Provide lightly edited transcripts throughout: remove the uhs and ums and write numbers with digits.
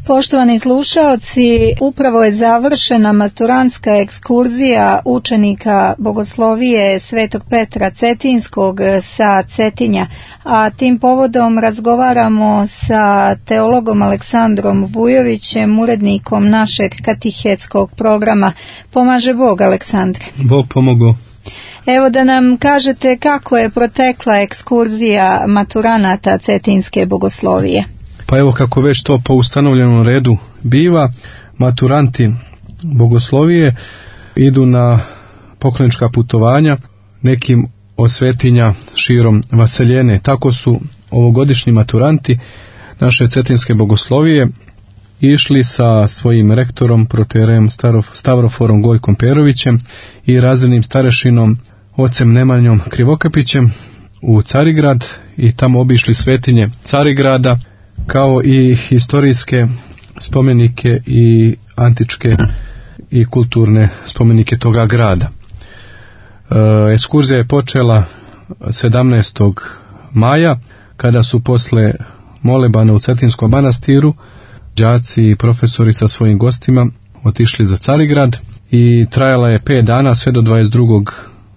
Poštovani slušaoci, upravo je završena maturantska ekskurzija učenika bogoslovije Svetog Petra Cetinskog sa Cetinja, a tim povodom razgovaramo sa teologom Aleksandrom Vujovićem, urednikom našeg katehetskog programa. Pomaže Bog, Aleksandre. Bog pomogao. Evo da nam kažete kako je protekla ekskurzija maturanata Cetinske bogoslovije. Pa evo, kako već to po ustanovljenom redu biva, maturanti bogoslovije idu na poklonička putovanja nekim od svetinja širom Vaseljene. Tako su ovogodišnji maturanti naše Cetinske bogoslovije išli sa svojim rektorom, proterejem Stavroforom Gojkom Perovićem i razrednim starešinom ocem Nemanjom Krivokapićem u Carigrad i tamo obišli svetinje Carigrada, kao i historijske spomenike i antičke i kulturne spomenike toga grada. Ekskurzija je počela 17. maja, kada su posle molebana u Cetinskom manastiru đaci i profesori sa svojim gostima otišli za Carigrad i trajala je 5 dana sve do 22.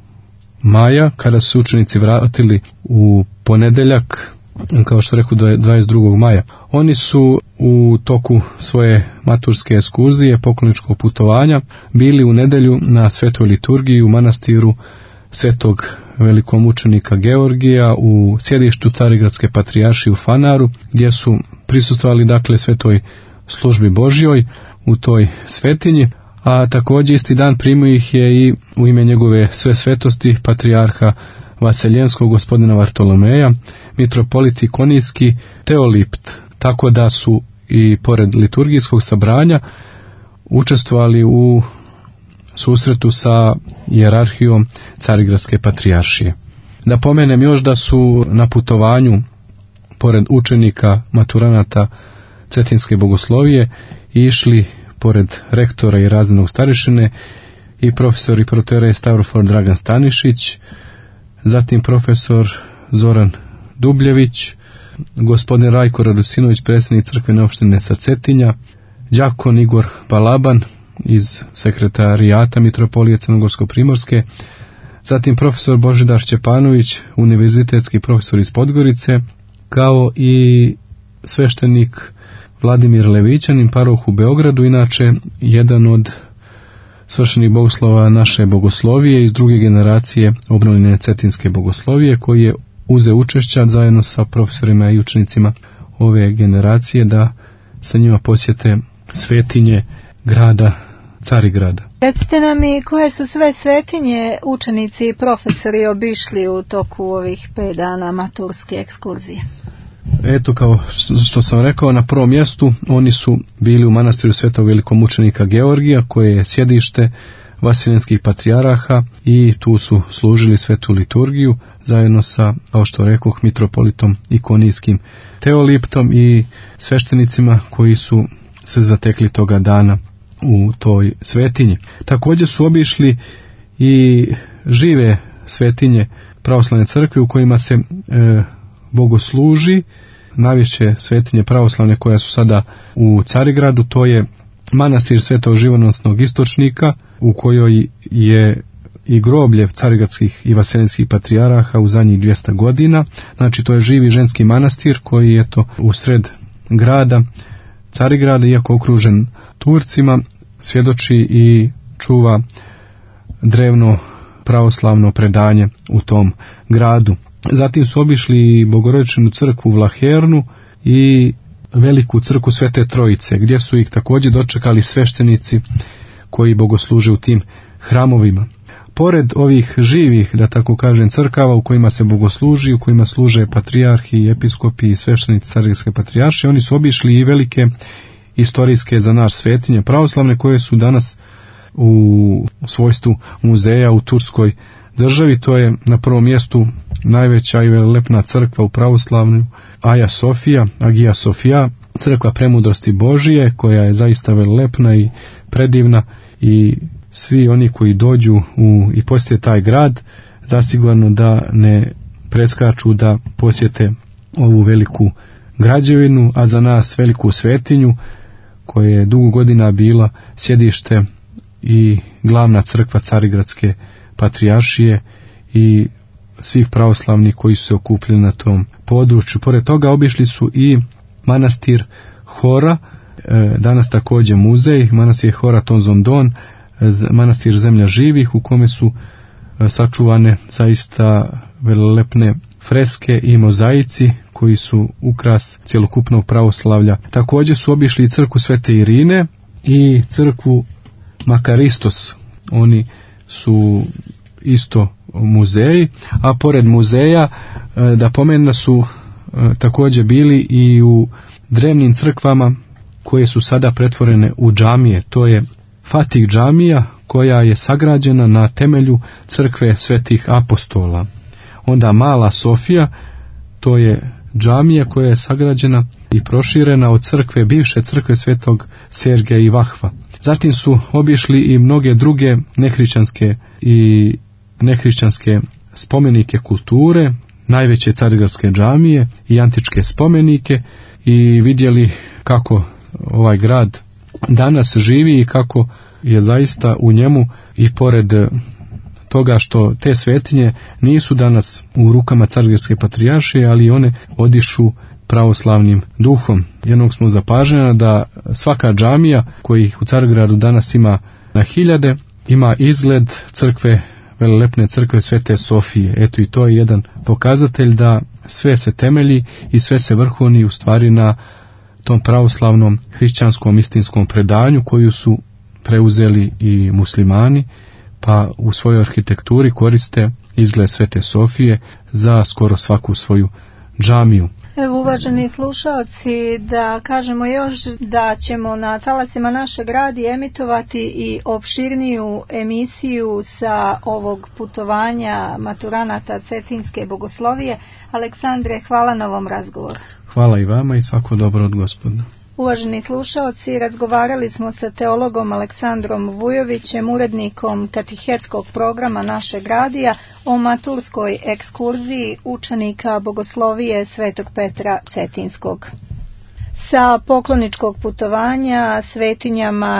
maja, kada su učenici vratili u ponedeljak, kao što rekao, 22. maja. Oni su u toku svoje maturske ekskurzije, pokloničkog putovanja, bili u nedelju na svetoj liturgiji u manastiru Svetog velikomučenika Georgija u sjedištu Carigradske patrijaršije u Fanaru, gdje su prisustvovali dakle svetoj službi Božjoj u toj svetinji, a također isti dan primio ih je i u ime njegove sve svetosti patrijarha Vaseljenskog gospodina Vartolomeja, mitropolit Ikonijski Teolipt, tako da su i pored liturgijskog sabranja učestvovali u susretu sa hijerarhijom Carigradske patrijaršije. Da pomenem još da su na putovanju, pored učenika maturanata Cetinske bogoslovije, išli pored rektora i razrednog starešine i profesor i proterej Stavrofor Dragan Stanišić, zatim profesor Zoran Dubljević, gospodin Rajko Radosinović, predsjednik crkvene opštine sa Cetinja, đakon Igor Balaban iz sekretarijata mitropolije Crnogorsko-primorske, zatim profesor Božidar Šćepanović, univerzitetski profesor iz Podgorice, kao i sveštenik Vladimir Levićanin, paroh u Beogradu, inače jedan od svršenih bogoslova naše bogoslovije iz druge generacije obnovljene Cetinske bogoslovije, koji je uzeo učešća zajedno sa profesorima i učenicima ove generacije da sa njima posjete svetinje grada Carigrada. Recite nam i koje su sve svetinje učenici i profesori obišli u toku ovih 5 dana maturske ekskurzije. Eto, kao što sam rekao, na prvom mjestu oni su bili u manastiru Svetog velikomučenika Georgija, koje je sjedište vaseljenskih patrijaraha, i tu su služili svetu liturgiju zajedno sa, kao što rekoh, mitropolitom Ikonijskim Teoliptom i sveštenicima koji su se zatekli toga dana u toj svetinji. Također su obišli i žive svetinje pravoslavne crkve u kojima se bogosluži. Najviše svetinje pravoslavne koja su sada u Carigradu, to je manastir Svetog živonosnog istočnika, u kojoj je i groblje carigradskih i vaseljenskih patrijaraha u zadnjih 200 godina. Znači, to je živi ženski manastir koji je to u sred grada Carigrada, iako okružen Turcima, svjedoči i čuva drevno pravoslavno predanje u tom gradu. Zatim su obišli Bogorodičnu crkvu Vlahernu i veliku crkvu Svete Trojice, gdje su ih također dočekali sveštenici koji bogosluže u tim hramovima. Pored ovih živih, da tako kažem, crkava u kojima se bogosluži, u kojima služe patrijarhi, episkopi i sveštenici Carigradske patrijaršije, oni su obišli i velike istorijske za naš svetinje pravoslavne, koje su danas u svojstvu muzeja u Turskoj državi. To je na prvom mjestu najveća i velelepna crkva u pravoslavlju Agija Sofija, crkva Premudrosti Božije, koja je zaista velelepna i predivna, i svi oni koji dođu i posjete taj grad zasigurno da ne preskaču da posjete ovu veliku građevinu, a za nas veliku svetinju, koje je dugo godina bila sjedište i glavna crkva Carigradske patrijaršije i svih pravoslavnih koji su se okupili na tom području. Pored toga obišli su i manastir Hora, danas također muzej, manastir Hora Tonzondon, manastir Zemlja živih, u kome su sačuvane zaista velelepne freske i mozaici koji su ukras cjelokupnog pravoslavlja. Također su obišli i crkvu Svete Irine i crkvu Makaristos. Oni su isto muzeji, a pored muzeja da pomenu su također bili i u drevnim crkvama koje su sada pretvorene u džamije. To je Fatih džamija koja je sagrađena na temelju crkve Svetih apostola. Onda Mala Sofija, to je džamija koja je sagrađena i proširena od crkve, bivše crkve Svetog Sergeja i Vahva. Zatim su obišli i mnoge druge nehrišćanske spomenike kulture, najveće carigradske džamije i antičke spomenike i vidjeli kako ovaj grad danas živi i kako je zaista u njemu, i pored toga što te svetinje nisu danas u rukama Carigradske patrijaršije, ali one odišu pravoslavnim duhom. Jednog smo zapažena da svaka džamija, kojih u Carigradu danas ima na hiljade, ima izgled crkve, velelepne crkve Svete Sofije. Eto, i to je jedan pokazatelj da sve se temelji i sve se vrhovni u stvari na tom pravoslavnom hrišćanskom istinskom predanju koju su preuzeli i muslimani, pa u svojoj arhitekturi koriste izgled Svete Sofije za skoro svaku svoju džamiju. Evo, uvaženi slušalci, da kažemo još da ćemo na talasima našeg radija emitovati i opširniju emisiju sa ovog putovanja maturanata Cetinske bogoslovije. Aleksandre, hvala na ovom razgovoru. Hvala i vama i svako dobro od Gospoda. Uvaženi slušalci, razgovarali smo sa teologom Aleksandrom Vujovićem, urednikom katehetskog programa našeg radija, o maturskoj ekskurziji učenika bogoslovije Svetog Petra Cetinskog. Sa pokloničkog putovanja svetinjama